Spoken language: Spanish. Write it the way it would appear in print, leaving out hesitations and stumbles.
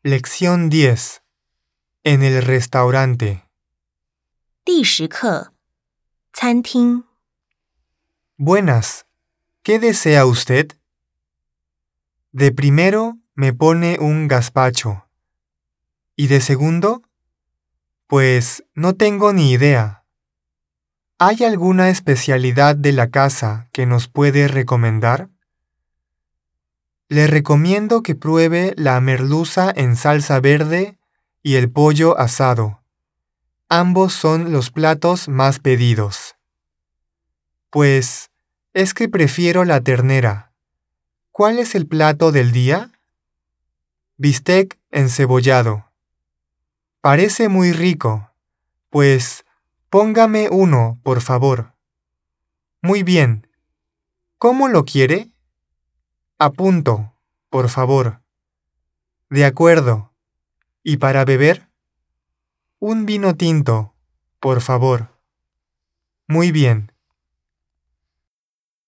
Lección 10. En el restaurante. 第10课，餐厅。 Buenas. ¿Qué desea usted? De primero me pone un gazpacho. ¿Y de segundo? Pues no tengo ni idea. ¿Hay alguna especialidad de la casa que nos puede recomendar? Le recomiendo que pruebe la merluza en salsa verde y el pollo asado. Ambos son los platos más pedidos. Pues es que prefiero la ternera. ¿Cuál es el plato del día? Bistec encebollado. Parece muy rico. Pues póngame uno, por favor. Muy bien. ¿Cómo lo quiere? A punto, por favor. De acuerdo. ¿Y para beber? Un vino tinto, por favor. Muy bien.